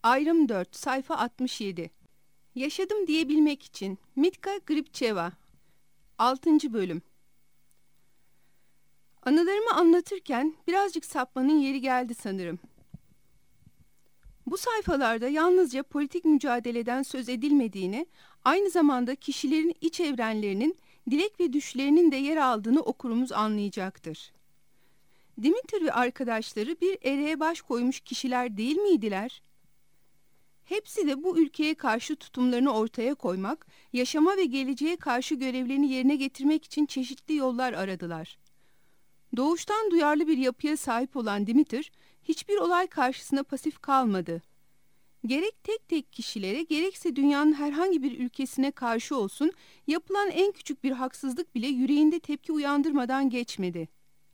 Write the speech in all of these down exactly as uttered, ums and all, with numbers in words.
Ayrım dört, sayfa altmış yedi. Yaşadım diyebilmek için Mitka Gripçeva. altıncı bölüm. Anılarımı anlatırken birazcık sapmanın yeri geldi sanırım. Bu sayfalarda yalnızca politik mücadeleden söz edilmediğini, aynı zamanda kişilerin iç evrenlerinin, dilek ve düşlerinin de yer aldığını okurumuz anlayacaktır. Dimitri ve arkadaşları bir ereğe baş koymuş kişiler değil miydiler? Hepsi de bu ülkeye karşı tutumlarını ortaya koymak, yaşama ve geleceğe karşı görevlerini yerine getirmek için çeşitli yollar aradılar. Doğuştan duyarlı bir yapıya sahip olan Dimitri, hiçbir olay karşısında pasif kalmadı. Gerek tek tek kişilere, gerekse dünyanın herhangi bir ülkesine karşı olsun, yapılan en küçük bir haksızlık bile yüreğinde tepki uyandırmadan geçmedi.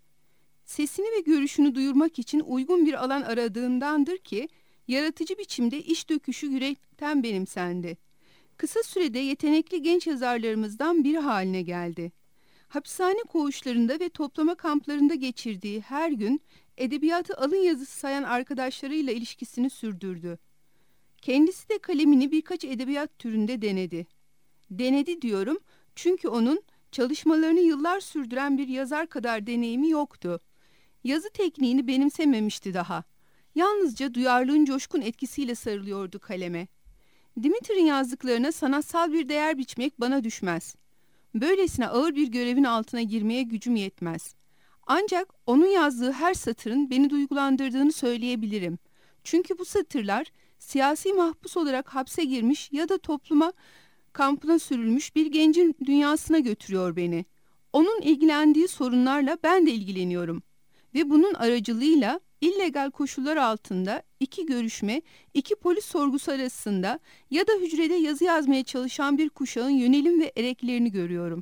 Sesini ve görüşünü duyurmak için uygun bir alan aradığındandır ki, yaratıcı biçimde iş döküşü yürekten benimsendi. Kısa sürede yetenekli genç yazarlarımızdan biri haline geldi. Hapishane koğuşlarında ve toplama kamplarında geçirdiği her gün edebiyatı alın yazısı sayan arkadaşlarıyla ilişkisini sürdürdü. Kendisi de kalemini birkaç edebiyat türünde denedi. Denedi diyorum çünkü onun çalışmalarını yıllar sürdüren bir yazar kadar deneyimi yoktu. Yazı tekniğini benimsememişti daha. Yalnızca duyarlılığın coşkun etkisiyle sarılıyordu kaleme. Dimitri'nin yazdıklarına sanatsal bir değer biçmek bana düşmez. Böylesine ağır bir görevin altına girmeye gücüm yetmez. Ancak onun yazdığı her satırın beni duygulandırdığını söyleyebilirim. Çünkü bu satırlar siyasi mahpus olarak hapse girmiş ya da topluma kampına sürülmüş bir gencin dünyasına götürüyor beni. Onun ilgilendiği sorunlarla ben de ilgileniyorum. Ve bunun aracılığıyla illegal koşullar altında iki görüşme, iki polis sorgusu arasında ya da hücrede yazı yazmaya çalışan bir kuşağın yönelim ve ereklerini görüyorum.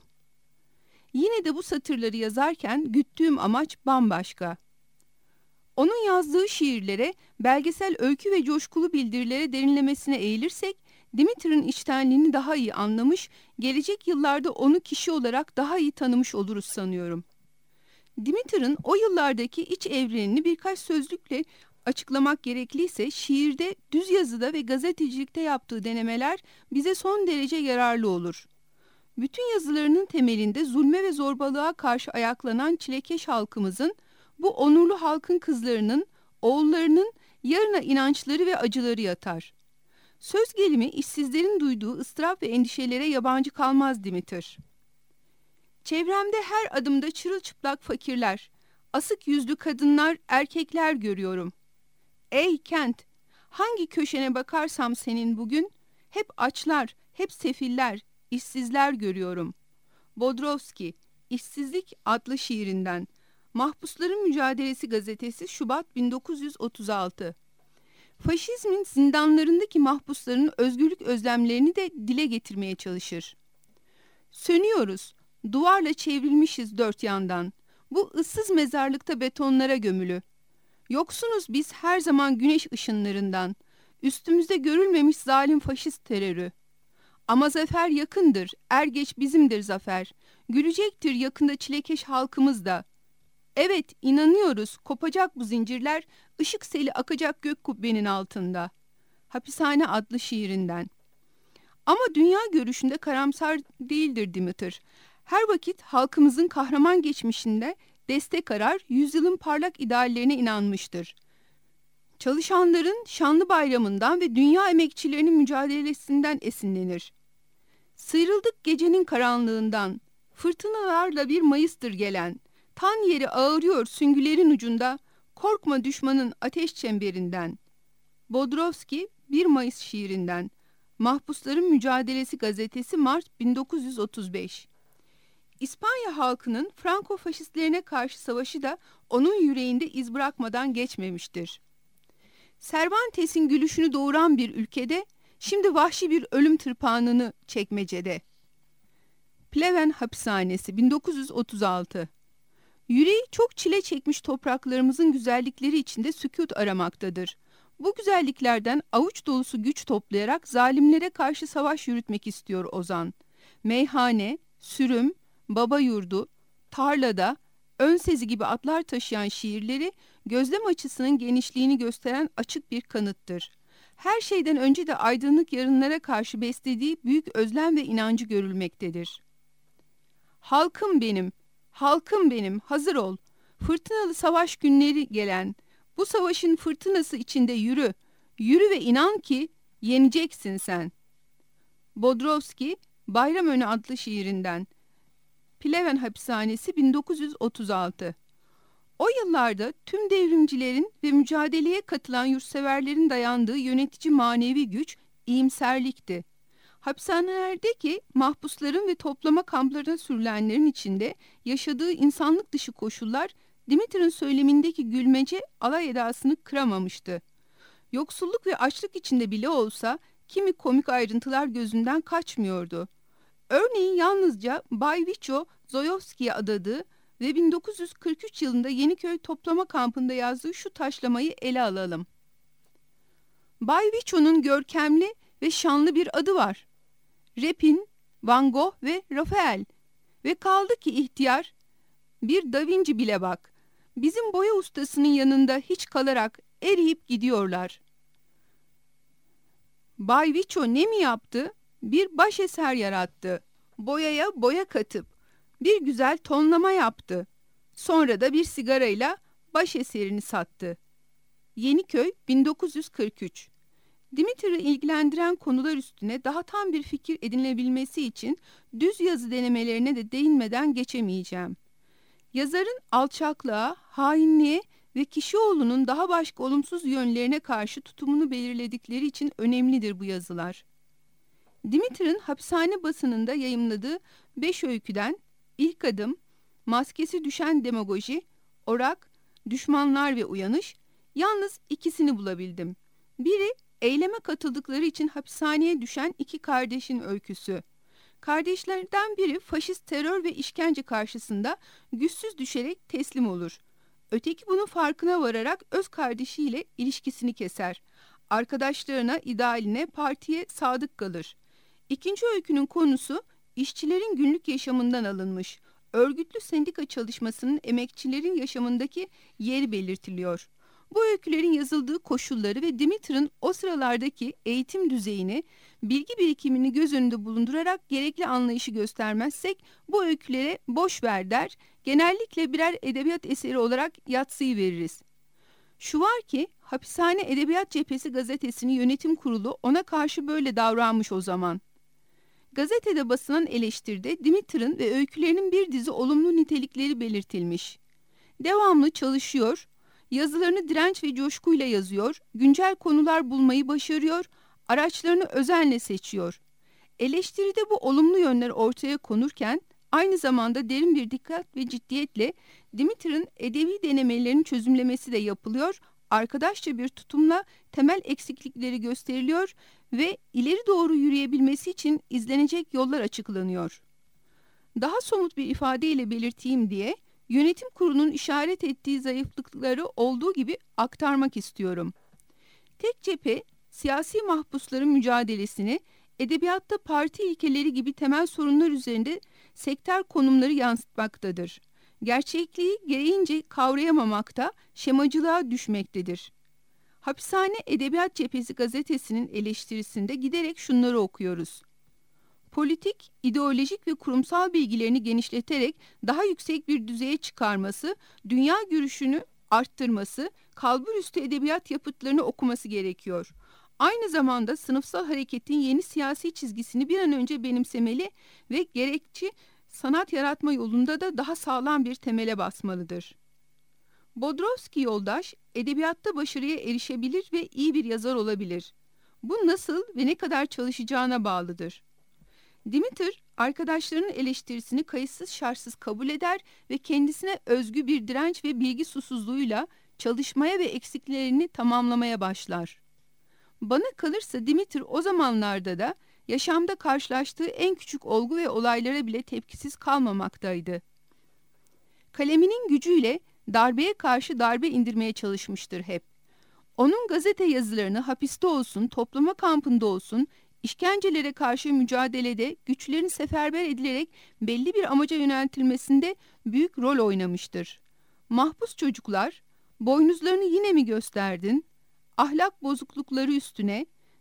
Yine de bu satırları yazarken güttüğüm amaç bambaşka. Onun yazdığı şiirlere, belgesel öykü ve coşkulu bildirilere derinlemesine eğilirsek, Dimitri'nin içtenliğini daha iyi anlamış, gelecek yıllarda onu kişi olarak daha iyi tanımış oluruz sanıyorum. Dimitri'nin o yıllardaki iç evrenini birkaç sözlükle açıklamak gerekliyse şiirde, düz yazıda ve gazetecilikte yaptığı denemeler bize son derece yararlı olur. Bütün yazılarının temelinde zulme ve zorbalığa karşı ayaklanan çilekeş halkımızın, bu onurlu halkın kızlarının, oğullarının yarına inançları ve acıları yatar. Söz gelimi işsizlerin duyduğu ıstırap ve endişelere yabancı kalmaz Dimitri. Çevremde her adımda çırılçıplak fakirler, asık yüzlü kadınlar, erkekler görüyorum. Ey kent, hangi köşene bakarsam senin bugün, hep açlar, hep sefiller, işsizler görüyorum. Bodrovski, İşsizlik adlı şiirinden. Mahpusların Mücadelesi gazetesi Şubat bin dokuz yüz otuz altı. Faşizmin zindanlarındaki mahpusların özgürlük özlemlerini de dile getirmeye çalışır. Sönüyoruz. Duvarla çevrilmişiz dört yandan. Bu ıssız mezarlıkta betonlara gömülü. Yoksunuz biz her zaman güneş ışınlarından. Üstümüzde görülmemiş zalim faşist terörü. Ama zafer yakındır, er geç bizimdir zafer. Gülecektir yakında çilekeş halkımız da. Evet, inanıyoruz, kopacak bu zincirler, ışık seli akacak gök kubbenin altında. Hapishane adlı şiirinden. Ama dünya görüşünde karamsar değildir Dimitri. Her vakit halkımızın kahraman geçmişinde destek arar, yüzyılın parlak ideallerine inanmıştır. Çalışanların şanlı bayramından ve dünya emekçilerinin mücadelesinden esinlenir. Sıyrıldık gecenin karanlığından, fırtınalarla bir Mayıs'tır gelen, tan yeri ağırıyor süngülerin ucunda, korkma düşmanın ateş çemberinden. Bodrovski, bir Mayıs şiirinden. Mahpusların Mücadelesi gazetesi Mart bin dokuz yüz otuz beş. İspanya halkının Franko-faşistlerine karşı savaşı da onun yüreğinde iz bırakmadan geçmemiştir. Cervantes'in gülüşünü doğuran bir ülkede, şimdi vahşi bir ölüm tırpanını çekmecede. Pleven Hapishanesi bin dokuz yüz otuz altı. Yüreği çok çile çekmiş topraklarımızın güzellikleri içinde sükût aramaktadır. Bu güzelliklerden avuç dolusu güç toplayarak zalimlere karşı savaş yürütmek istiyor ozan. Meyhane, sürüm, baba yurdu, tarlada, ön sezi gibi atlar taşıyan şiirleri gözlem açısının genişliğini gösteren açık bir kanıttır. her şeyden önce de aydınlık yarınlara karşı beslediği büyük özlem ve inancı görülmektedir. Halkım benim, halkım benim, hazır ol. Fırtınalı savaş günleri gelen, bu savaşın fırtınası içinde yürü, yürü ve inan ki yeneceksin sen. Bodrovski, Bayramönü adlı şiirinden. Pleven Hapishanesi bin dokuz yüz otuz altı. O yıllarda tüm devrimcilerin ve mücadeleye katılan yurtseverlerin dayandığı yönetici manevi güç iyimserlikti. Hapishanelerdeki mahpusların ve toplama kamplarına sürülenlerin içinde yaşadığı insanlık dışı koşullar Dimitri'nin söylemindeki gülmece alay edasını kıramamıştı. Yoksulluk ve açlık içinde bile olsa kimi komik ayrıntılar gözünden kaçmıyordu. Örneğin yalnızca Bay Viço Zoyovski'ye adadığı ve bin dokuz yüz kırk üç yılında Yeniköy toplama kampında yazdığı şu taşlamayı ele alalım. Bay Viço'nun görkemli ve şanlı bir adı var. Repin, Van Gogh ve Rafael. Ve kaldı ki ihtiyar, bir Da Vinci bile bak. Bizim boya ustasının yanında hiç kalarak eriyip gidiyorlar. Bay Viço ne mi yaptı? Bir başeser yarattı. Boyaya boya katıp bir güzel tonlama yaptı. Sonra da bir sigarayla başeserini sattı. Yeniköy bin dokuz yüz kırk üç. Dimitri'yi ilgilendiren konular üstüne daha tam bir fikir edinilebilmesi için düz yazı denemelerine de değinmeden geçemeyeceğim. Yazarın alçaklığa, hainliğe ve kişioğlunun daha başka olumsuz yönlerine karşı tutumunu belirledikleri için önemlidir bu yazılar. Dimitri'nin hapishane basınında yayımladığı beş öyküden İlk Adım, Maskesi Düşen Demagoji, Orak, Düşmanlar ve Uyanış, yalnız ikisini bulabildim. Biri, eyleme katıldıkları için hapishaneye düşen iki kardeşin öyküsü. Kardeşlerden biri faşist terör ve işkence karşısında güçsüz düşerek teslim olur. Öteki bunun farkına vararak öz kardeşiyle ilişkisini keser. Arkadaşlarına, idealine, partiye sadık kalır. İkinci öykünün konusu işçilerin günlük yaşamından alınmış. Örgütlü sendika çalışmasının emekçilerin yaşamındaki yeri belirtiliyor. Bu öykülerin yazıldığı koşulları ve Dimitri'nin o sıralardaki eğitim düzeyini, bilgi birikimini göz önünde bulundurarak gerekli anlayışı göstermezsek bu öykülere boş ver der, genellikle birer edebiyat eseri olarak yatsıyı veririz. Şu var ki Hapishane Edebiyat Cephesi gazetesinin yönetim kurulu ona karşı böyle davranmış o zaman. Gazetede basılan eleştiride Dimitri'nin ve öykülerinin bir dizi olumlu nitelikleri belirtilmiş. Devamlı çalışıyor, yazılarını direnç ve coşkuyla yazıyor, güncel konular bulmayı başarıyor, araçlarını özenle seçiyor. Eleştiride bu olumlu yönler ortaya konurken, aynı zamanda derin bir dikkat ve ciddiyetle Dimitri'nin edebi denemelerini çözümlemesi de yapılıyor, arkadaşça bir tutumla temel eksiklikleri gösteriliyor ve ileri doğru yürüyebilmesi için izlenecek yollar açıklanıyor. Daha somut bir ifadeyle belirteyim diye, yönetim kurulunun işaret ettiği zayıflıkları olduğu gibi aktarmak istiyorum. Tek cephe, siyasi mahpusların mücadelesini, edebiyatta parti ilkeleri gibi temel sorunlar üzerinde sektör konumları yansıtmaktadır. Gerçekliği gereğince kavrayamamakta, şemacılığa düşmektedir. Hapishane Edebiyat Cephesi gazetesinin eleştirisinde giderek şunları okuyoruz. Politik, ideolojik ve kurumsal bilgilerini genişleterek daha yüksek bir düzeye çıkarması, dünya görüşünü arttırması, kalburüstü edebiyat yapıtlarını okuması gerekiyor. Aynı zamanda sınıfsal hareketin yeni siyasi çizgisini bir an önce benimsemeli ve gerekçi sanat yaratma yolunda da daha sağlam bir temele basmalıdır. Bodrovski yoldaş, edebiyatta başarıya erişebilir ve iyi bir yazar olabilir. Bu nasıl ve ne kadar çalışacağına bağlıdır. Dimitri, arkadaşlarının eleştirisini kayıtsız şartsız kabul eder ve kendisine özgü bir direnç ve bilgi susuzluğuyla çalışmaya ve eksiklerini tamamlamaya başlar. Bana kalırsa Dimitri o zamanlarda da yaşamda karşılaştığı en küçük olgu ve olaylara bile tepkisiz kalmamaktaydı. Kaleminin gücüyle darbeye karşı darbe indirmeye çalışmıştır hep. Onun gazete yazılarını hapiste olsun, toplama kampında olsun, işkencelere karşı mücadelede güçlerin seferber edilerek belli bir amaca yöneltilmesinde büyük rol oynamıştır. Mahpus çocuklar, boynuzlarını yine mi gösterdin? Ahlak bozuklukları üstüne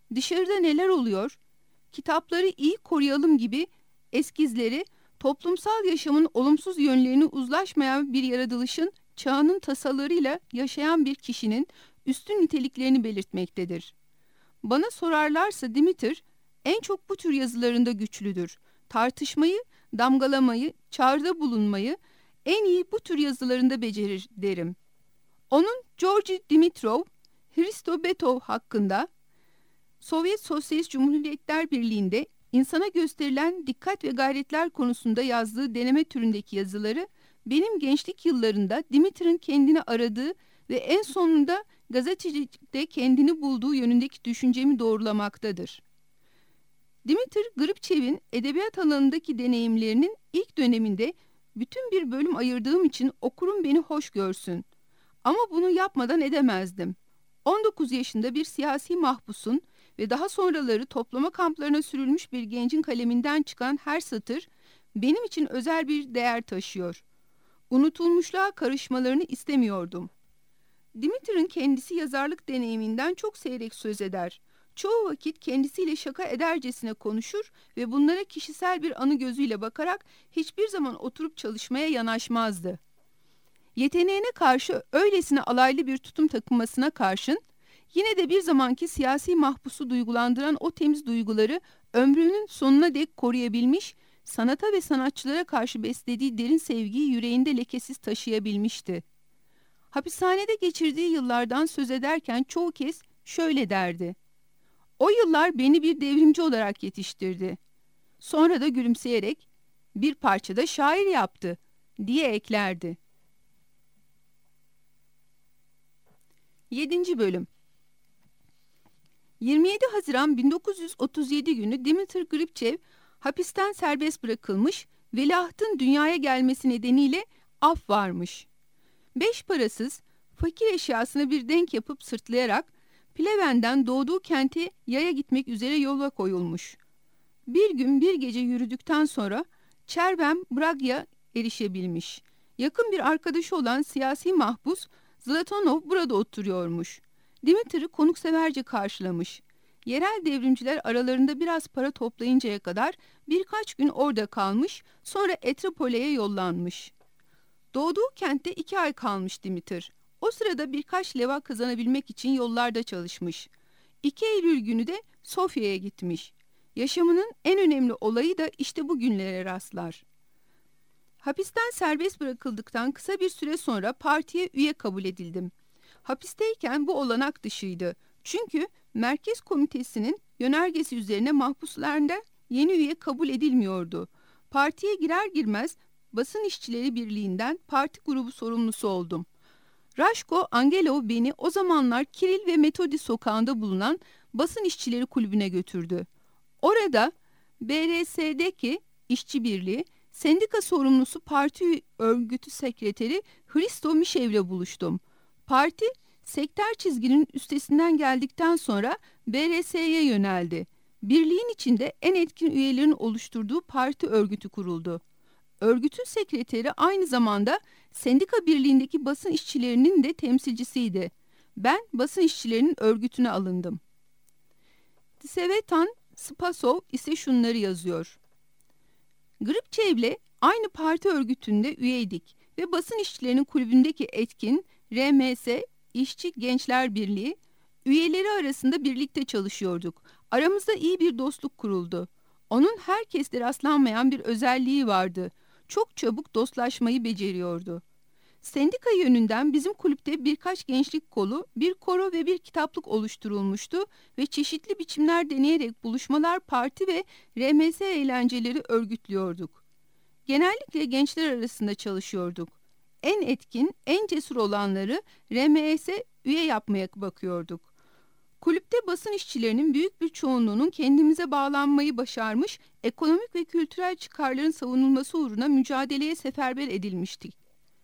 dışarıda neler oluyor, kitapları iyi koruyalım gibi eskizleri, toplumsal yaşamın olumsuz yönlerini uzlaşmayan bir yaratılışın çağının tasalarıyla yaşayan bir kişinin üstün niteliklerini belirtmektedir. Bana sorarlarsa Demeter en çok bu tür yazılarında güçlüdür. Tartışmayı, damgalamayı, çağrıda bulunmayı en iyi bu tür yazılarında becerir derim. Onun Georgi Dimitrov, Hristo Betov hakkında Sovyet Sosyalist Cumhuriyetler Birliği'nde insana gösterilen dikkat ve gayretler konusunda yazdığı deneme türündeki yazıları benim gençlik yıllarında Dimitr'in kendini aradığı ve en sonunda gazetecilikte kendini bulduğu yönündeki düşüncemi doğrulamaktadır. Dimitr Gribçev'in edebiyat alanındaki deneyimlerinin ilk döneminde bütün bir bölüm ayırdığım için okurum beni hoş görsün. Ama bunu yapmadan edemezdim. on dokuz yaşında bir siyasi mahpusun ve daha sonraları toplama kamplarına sürülmüş bir gencin kaleminden çıkan her satır benim için özel bir değer taşıyor. Unutulmuşluğa karışmalarını istemiyordum. Dimitr'in kendisi yazarlık deneyiminden çok seyrek söz eder. Çoğu vakit kendisiyle şaka edercesine konuşur ve bunlara kişisel bir anı gözüyle bakarak hiçbir zaman oturup çalışmaya yanaşmazdı. Yeteneğine karşı öylesine alaylı bir tutum takınmasına karşın, yine de bir zamanki siyasi mahpusu duygulandıran o temiz duyguları ömrünün sonuna dek koruyabilmiş, sanata ve sanatçılara karşı beslediği derin sevgiyi yüreğinde lekesiz taşıyabilmişti. Hapishanede geçirdiği yıllardan söz ederken çoğu kez şöyle derdi: "O yıllar beni bir devrimci olarak yetiştirdi." Sonra da gülümseyerek "Bir parçada şair yaptı." diye eklerdi. yedinci Bölüm yirmi yedi Haziran bin dokuz yüz otuz yedi günü Dimitr Gribçev hapisten serbest bırakılmış, veliahtın dünyaya gelmesi nedeniyle af varmış. Beş parasız, fakir eşyasını bir denk yapıp sırtlayarak Pleven'den doğduğu kente yaya gitmek üzere yola koyulmuş. Bir gün bir gece yürüdükten sonra Çervem Braga'ya erişebilmiş. Yakın bir arkadaşı olan siyasi mahpus Zlatanov burada oturuyormuş. Dimitr'i konukseverce karşılamış. Yerel devrimciler aralarında biraz para toplayıncaya kadar birkaç gün orada kalmış, sonra Etropole'ye yollanmış. Doğduğu kentte iki ay kalmış Dimitr. O sırada birkaç leva kazanabilmek için yollarda çalışmış. iki Eylül günü de Sofya'ya gitmiş. Yaşamının en önemli olayı da işte bu günlere rastlar. Hapisten serbest bırakıldıktan kısa bir süre sonra partiye üye kabul edildim. Hapisteyken bu olanak dışıydı. Çünkü Merkez Komitesi'nin yönergesi üzerine mahpuslarında yeni üye kabul edilmiyordu. Partiye girer girmez Basın İşçileri Birliği'nden parti grubu sorumlusu oldum. Raşko Angelov beni o zamanlar Kiril ve Metodi sokağında bulunan Basın İşçileri Kulübü'ne götürdü. Orada B R S'deki İşçi Birliği sendika sorumlusu parti örgütü sekreteri Hristo Mişev'le buluştum. Parti sektör çizginin üstesinden geldikten sonra B R S'ye yöneldi. Birliğin içinde en etkin üyelerin oluşturduğu parti örgütü kuruldu. Örgütün sekreteri aynı zamanda sendika birliğindeki basın işçilerinin de temsilcisiydi. Ben basın işçilerinin örgütüne alındım. Sevetan Spasov ise şunları yazıyor: Gribçev'le aynı parti örgütünde üyeydik ve basın işçilerinin kulübündeki etkin R M S İşçi Gençler Birliği üyeleri arasında birlikte çalışıyorduk. Aramızda iyi bir dostluk kuruldu. Onun herkeste rastlanmayan bir özelliği vardı. Çok çabuk dostlaşmayı beceriyordu. Sendika yönünden bizim kulüpte birkaç gençlik kolu, bir koro ve bir kitaplık oluşturulmuştu ve çeşitli biçimler deneyerek buluşmalar, parti ve R M S eğlenceleri örgütlüyorduk. Genellikle gençler arasında çalışıyorduk. En etkin, en cesur olanları R M S üye yapmaya bakıyorduk. Kulüpte basın işçilerinin büyük bir çoğunluğunun kendimize bağlanmayı başarmış, ekonomik ve kültürel çıkarların savunulması uğruna mücadeleye seferber edilmiştik.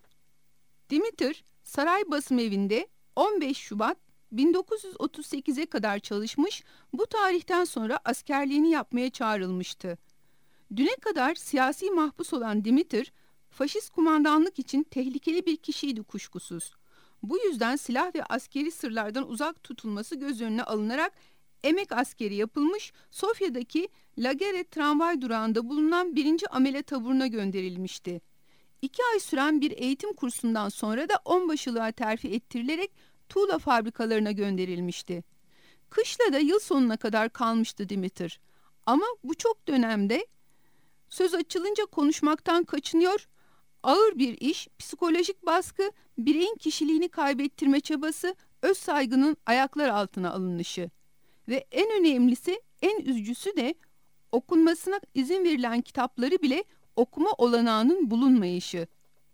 Dimitr, Saray Basım Evi'nde on beş Şubat bin dokuz yüz otuz sekize kadar çalışmış, bu tarihten sonra askerliğini yapmaya çağrılmıştı. Düne kadar siyasi mahpus olan Dimitr, faşist kumandanlık için tehlikeli bir kişiydi kuşkusuz. Bu yüzden silah ve askeri sırlardan uzak tutulması göz önüne alınarak emek askeri yapılmış, Sofya'daki Lageret tramvay durağında bulunan birinci amele taburuna gönderilmişti. İki ay süren bir eğitim kursundan sonra da onbaşılığa terfi ettirilerek tuğla fabrikalarına gönderilmişti. Kışla da yıl sonuna kadar kalmıştı Dimitır. Ama bu çok dönemde söz açılınca konuşmaktan kaçınıyor, ağır bir iş, psikolojik baskı, bireyin kişiliğini kaybettirme çabası, öz saygının ayaklar altına alınışı ve en önemlisi, en üzücüsü de okunmasına izin verilen kitapları bile okuma olanağının bulunmayışı.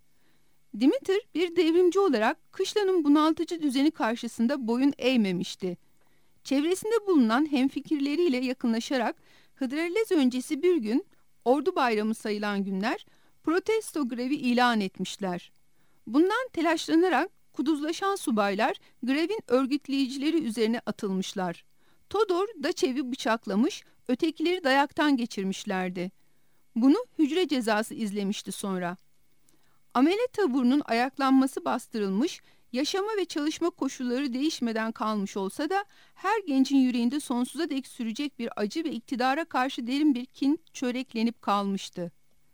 Dimitır bir devrimci olarak kışlanın bunaltıcı düzeni karşısında boyun eğmemişti. Çevresinde bulunan hemfikirleriyle yakınlaşarak Hıdrellez öncesi bir gün, ordu bayramı sayılan günler, protesto grevi ilan etmişler. Bundan telaşlanarak kuduzlaşan subaylar grevin örgütleyicileri üzerine atılmışlar. Todor Daçev'i bıçaklamış, ötekileri dayaktan geçirmişlerdi. Bunu hücre cezası izlemişti sonra. Amele taburunun ayaklanması bastırılmış, yaşama ve çalışma koşulları değişmeden kalmış olsa da her gencin yüreğinde sonsuza dek sürecek bir acı ve iktidara karşı derin bir kin çöreklenip kalmıştı.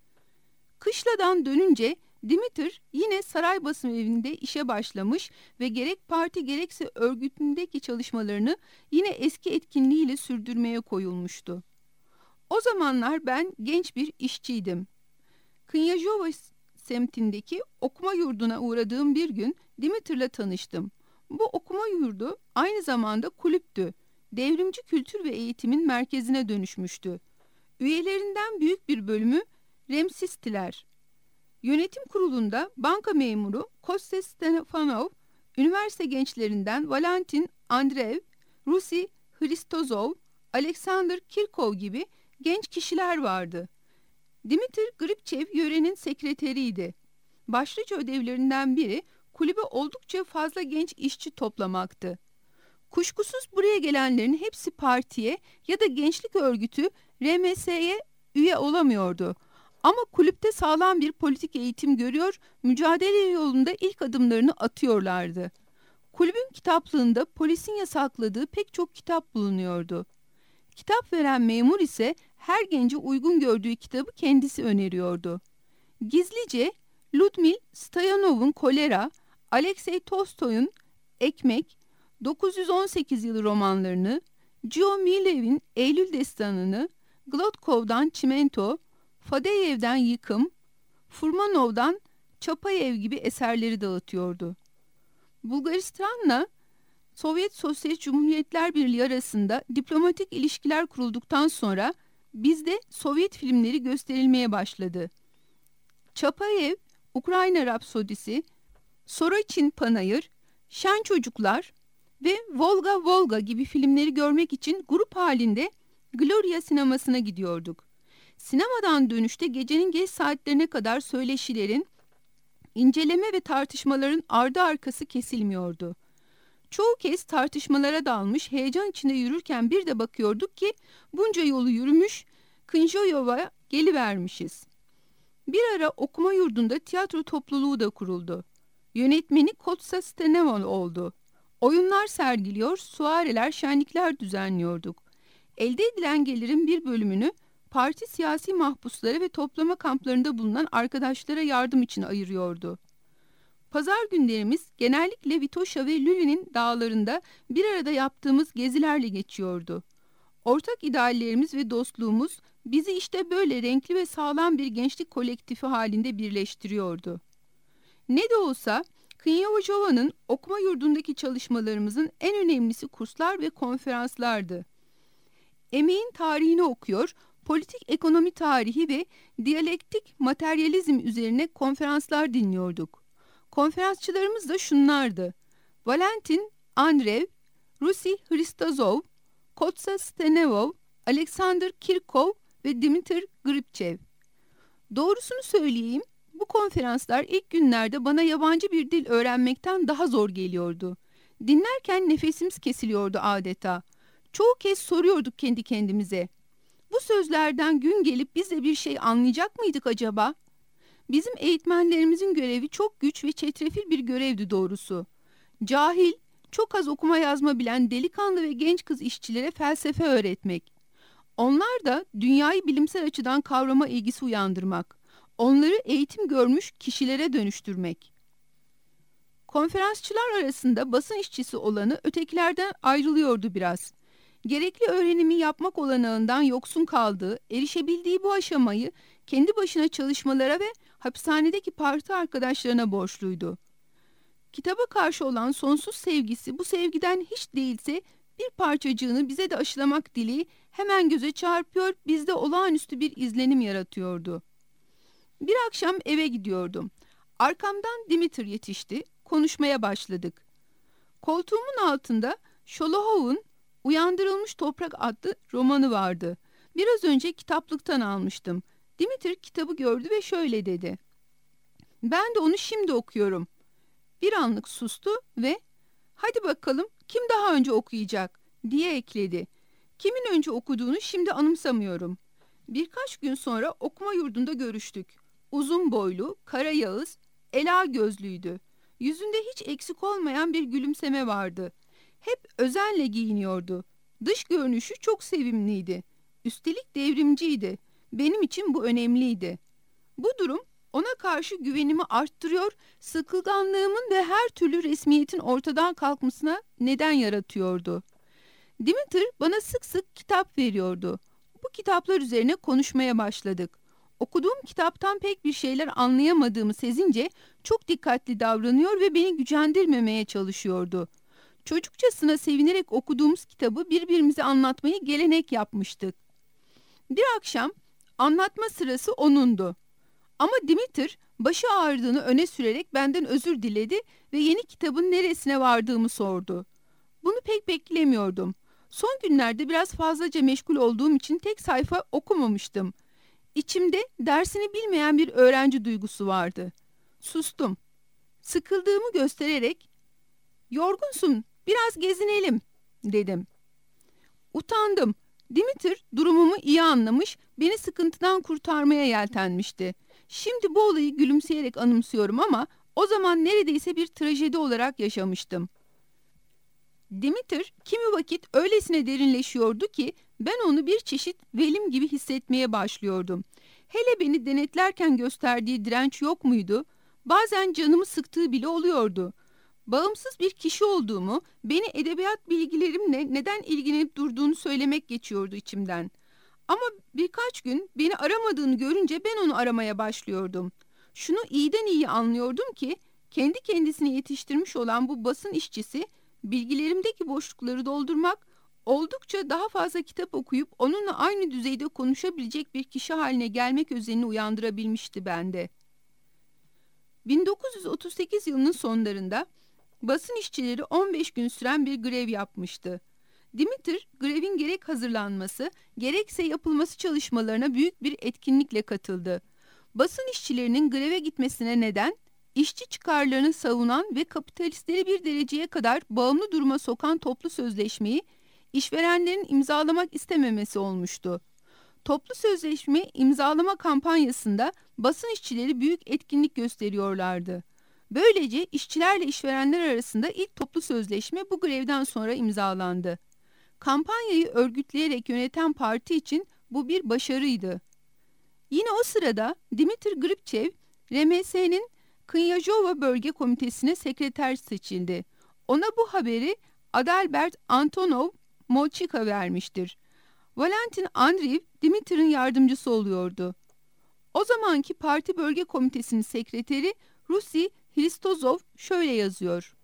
Kışladan dönünce Dimitır yine saray basım evinde işe başlamış ve gerek parti gerekse örgütündeki çalışmalarını yine eski etkinliğiyle sürdürmeye koyulmuştu. O zamanlar ben genç bir işçiydim. Knyazhova semtindeki okuma yurduna uğradığım bir gün Dimitır'la tanıştım. Bu okuma yurdu aynı zamanda kulüptü. Devrimci kültür ve eğitimin merkezine dönüşmüştü. Üyelerinden büyük bir bölümü Remsistiler. Yönetim kurulunda banka memuru Kostes Stefanov, üniversite gençlerinden Valentin Andreev, Rusi Hristozov, Alexander Kirkov gibi genç kişiler vardı. Dimitr Gripçev yörenin sekreteriydi. Başlıca ödevlerinden biri kulübe oldukça fazla genç işçi toplamaktı. Kuşkusuz buraya gelenlerin hepsi partiye ya da gençlik örgütü R M S'ye üye olamıyordu. Ama kulüpte sağlam bir politik eğitim görüyor, mücadele yolunda ilk adımlarını atıyorlardı. Kulübün kitaplığında polisin yasakladığı pek çok kitap bulunuyordu. Kitap veren memur ise her gence uygun gördüğü kitabı kendisi öneriyordu. Gizlice Ludmil Stoyanov'un Kolera, Alexey Tolstoy'un Ekmek, dokuz yüz on sekiz yılı romanlarını, Gio Milev'in Eylül Destanı'nı, Glotkov'dan Çimento, Fadeyev'den Yıkım, Furmanov'dan Çapayev gibi eserleri dağıtıyordu. Bulgaristan'la Sovyet Sosyalist Cumhuriyetler Birliği arasında diplomatik ilişkiler kurulduktan sonra bizde Sovyet filmleri gösterilmeye başladı. Çapayev, Ukrayna Rapsodisi, Soroçin Panayır, Şen Çocuklar ve Volga Volga gibi filmleri görmek için grup halinde Gloria sinemasına gidiyorduk. Sinemadan dönüşte gecenin geç saatlerine kadar söyleşilerin, inceleme ve tartışmaların ardı arkası kesilmiyordu. Çoğu kez tartışmalara dalmış, heyecan içinde yürürken bir de bakıyorduk ki bunca yolu yürümüş, Kınjoyov'a gelivermişiz. Bir ara okuma yurdunda tiyatro topluluğu da kuruldu. Yönetmeni Kotsa Stenevol oldu. Oyunlar sergiliyor, suareler, şenlikler düzenliyorduk. Elde edilen gelirin bir bölümünü parti siyasi mahpusları ve toplama kamplarında bulunan arkadaşlara yardım için ayırıyordu. Pazar günlerimiz genellikle Vitoşa ve Lüli'nin dağlarında bir arada yaptığımız gezilerle geçiyordu. Ortak ideallerimiz ve dostluğumuz bizi işte böyle renkli ve sağlam bir gençlik kolektifi halinde birleştiriyordu. Ne de olsa Knyazhova'nın okuma yurdundaki çalışmalarımızın en önemlisi kurslar ve konferanslardı. Emeğin tarihini okuyor, politik ekonomi tarihi ve diyalektik materyalizm üzerine konferanslar dinliyorduk. Konferansçılarımız da şunlardı: Valentin Andreev, Rusi Hristozov, Kotsa Stenevov, Alexander Kirkov ve Dimitr Gripçev. Doğrusunu söyleyeyim, bu konferanslar ilk günlerde bana yabancı bir dil öğrenmekten daha zor geliyordu. Dinlerken nefesimiz kesiliyordu adeta. Çoğu kez soruyorduk kendi kendimize: bu sözlerden gün gelip biz de bir şey anlayacak mıydık acaba? Bizim eğitmenlerimizin görevi çok güç ve çetrefil bir görevdi doğrusu. Cahil, çok az okuma yazma bilen delikanlı ve genç kız işçilere felsefe öğretmek. Onlar da dünyayı bilimsel açıdan kavrama ilgisi uyandırmak. Onları eğitim görmüş kişilere dönüştürmek. Konferansçılar arasında basın işçisi olanı ötekilerden ayrılıyordu biraz. Gerekli öğrenimi yapmak olanağından yoksun kaldığı, erişebildiği bu aşamayı kendi başına çalışmalara ve hapishanedeki parti arkadaşlarına borçluydu. Kitaba karşı olan sonsuz sevgisi bu sevgiden hiç değilse bir parçacığını bize de aşılamak dileği hemen göze çarpıyor, bizde olağanüstü bir izlenim yaratıyordu. Bir akşam eve gidiyordum. Arkamdan Dimitri yetişti, konuşmaya başladık. Koltuğumun altında Şolohov'un Uyandırılmış Toprak adlı romanı vardı. Biraz önce kitaplıktan almıştım. Dimitri kitabı gördü ve şöyle dedi. Ben de onu şimdi okuyorum. Bir anlık sustu ve hadi bakalım kim daha önce okuyacak diye ekledi. Kimin önce okuduğunu şimdi anımsamıyorum. Birkaç gün sonra okuma yurdunda görüştük. Uzun boylu, kara yağız, ela gözlüydü. Yüzünde hiç eksik olmayan bir gülümseme vardı. Hep özenle giyiniyordu. Dış görünüşü çok sevimliydi. Üstelik devrimciydi. Benim için bu önemliydi. Bu durum ona karşı güvenimi arttırıyor, sıkılganlığımın ve her türlü resmiyetin ortadan kalkmasına neden yaratıyordu. Dimitri bana sık sık kitap veriyordu. Bu kitaplar üzerine konuşmaya başladık. Okuduğum kitaptan pek bir şeyler anlayamadığımı sezince çok dikkatli davranıyor ve beni gücendirmemeye çalışıyordu. Çocukçasına sevinerek okuduğumuz kitabı birbirimize anlatmayı gelenek yapmıştık. Bir akşam anlatma sırası onundu. Ama Dimitri başı ağrıdığını öne sürerek benden özür diledi ve yeni kitabın neresine vardığımı sordu. Bunu pek beklemiyordum. Son günlerde biraz fazlaca meşgul olduğum için tek sayfa okumamıştım. İçimde dersini bilmeyen bir öğrenci duygusu vardı. Sustum. Sıkıldığımı göstererek, "Yorgunsun, biraz gezinelim," dedim. Utandım. Dimitri durumumu iyi anlamış, beni sıkıntıdan kurtarmaya yeltenmişti. Şimdi bu olayı gülümseyerek anımsıyorum ama o zaman neredeyse bir trajedi olarak yaşamıştım. Dimitri kimi vakit öylesine derinleşiyordu ki ben onu bir çeşit velim gibi hissetmeye başlıyordum. Hele beni denetlerken gösterdiği direnç yok muydu? Bazen canımı sıktığı bile oluyordu. Bağımsız bir kişi olduğumu, beni edebiyat bilgilerimle neden ilgilenip durduğunu söylemek geçiyordu içimden. Ama birkaç gün beni aramadığını görünce ben onu aramaya başlıyordum. Şunu iyiden iyi anlıyordum ki, kendi kendisini yetiştirmiş olan bu basın işçisi, bilgilerimdeki boşlukları doldurmak, oldukça daha fazla kitap okuyup onunla aynı düzeyde konuşabilecek bir kişi haline gelmek özenini uyandırabilmişti bende. bin dokuz yüz otuz sekiz yılının sonlarında basın işçileri on beş gün süren bir grev yapmıştı. Dimitri, grevin gerek hazırlanması, gerekse yapılması çalışmalarına büyük bir etkinlikle katıldı. Basın işçilerinin greve gitmesine neden, işçi çıkarlarını savunan ve kapitalistleri bir dereceye kadar bağımlı duruma sokan toplu sözleşmeyi işverenlerin imzalamak istememesi olmuştu. Toplu sözleşme imzalama kampanyasında basın işçileri büyük etkinlik gösteriyorlardı. Böylece işçilerle işverenler arasında ilk toplu sözleşme bu grevden sonra imzalandı. Kampanyayı örgütleyerek yöneten parti için bu bir başarıydı. Yine o sırada Dimitri Gribçev, R M S'nin Kınyajova Bölge Komitesi'ne sekreter seçildi. Ona bu haberi Adalbert Antonov Molchika vermiştir. Valentin Andreev, Dimitri'nin yardımcısı oluyordu. O zamanki parti bölge komitesinin sekreteri Rusi Hristozov şöyle yazıyor.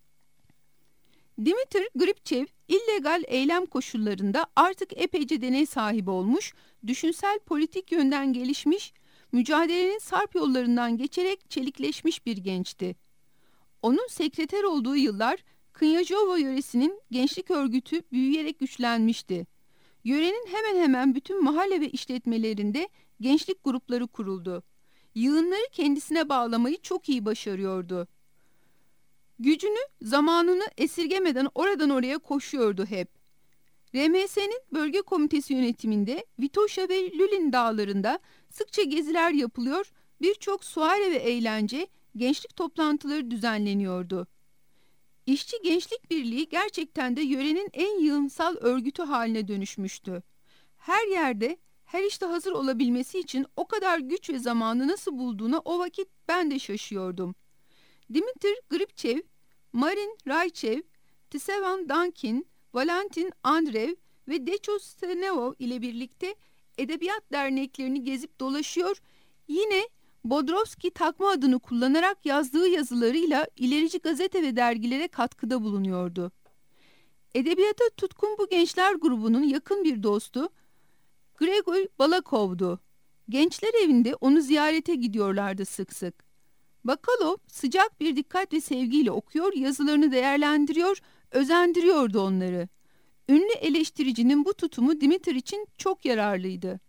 Dimitri Gribçev, illegal eylem koşullarında artık epeyce deney sahibi olmuş, düşünsel politik yönden gelişmiş, mücadelenin sarp yollarından geçerek çelikleşmiş bir gençti. Onun sekreter olduğu yıllar, Kınyajova yöresinin gençlik örgütü büyüyerek güçlenmişti. Yörenin hemen hemen bütün mahalle ve işletmelerinde gençlik grupları kuruldu. Yığınları kendisine bağlamayı çok iyi başarıyordu. Gücünü, zamanını esirgemeden oradan oraya koşuyordu hep. R M S'nin bölge komitesi yönetiminde Vitoşa ve Lülin dağlarında sıkça geziler yapılıyor, birçok suare ve eğlence, gençlik toplantıları düzenleniyordu. İşçi Gençlik Birliği gerçekten de yörenin en yığınsal örgütü haline dönüşmüştü. Her yerde, her işte hazır olabilmesi için o kadar güç ve zamanı nasıl bulduğuna o vakit ben de şaşıyordum. Dimitri Gribçev, Marin Raychev, Tsevan Dankin, Valentin Andreev ve Deço Stenevov ile birlikte edebiyat derneklerini gezip dolaşıyor, yine Bodrovski takma adını kullanarak yazdığı yazılarıyla ilerici gazete ve dergilere katkıda bulunuyordu. Edebiyata tutkun bu gençler grubunun yakın bir dostu Grigor Balakov'du. Gençler evinde onu ziyarete gidiyorlardı sık sık. Bakalov sıcak bir dikkat ve sevgiyle okuyor, yazılarını değerlendiriyor, özendiriyordu onları. Ünlü eleştiricinin bu tutumu Dimitri için çok yararlıydı.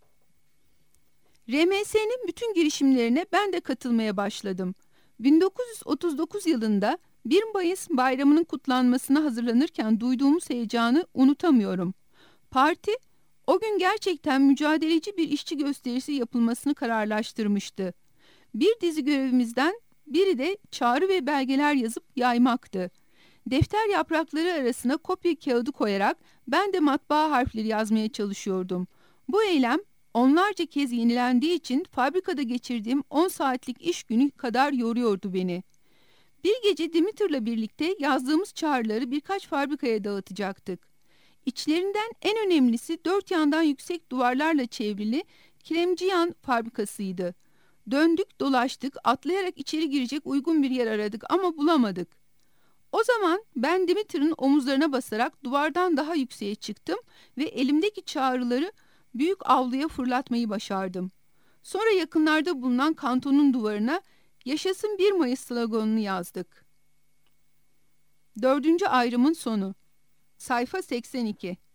R M S'nin bütün girişimlerine ben de katılmaya başladım. bin dokuz yüz otuz dokuz yılında bir Mayıs bayramının kutlanmasına hazırlanırken duyduğumuz heyecanı unutamıyorum. Parti o gün gerçekten mücadeleci bir işçi gösterisi yapılmasını kararlaştırmıştı. Bir dizi görevimizden biri de çağrı ve belgeler yazıp yaymaktı. Defter yaprakları arasına kopya kağıdı koyarak ben de matbaa harfleri yazmaya çalışıyordum. Bu eylem onlarca kez yenilendiği için fabrikada geçirdiğim on saatlik iş günü kadar yoruyordu beni. Bir gece Dimitri'yle birlikte yazdığımız çağrıları birkaç fabrikaya dağıtacaktık. İçlerinden en önemlisi dört yandan yüksek duvarlarla çevrili Kiremciyan fabrikasıydı. Döndük dolaştık, atlayarak içeri girecek uygun bir yer aradık ama bulamadık. O zaman ben Dimitri'nin omuzlarına basarak duvardan daha yükseğe çıktım ve elimdeki çağrıları büyük avluya fırlatmayı başardım. Sonra yakınlarda bulunan kantonun duvarına "Yaşasın bir Mayıs" sloganını yazdık. Dördüncü ayrımın sonu. Sayfa seksen iki.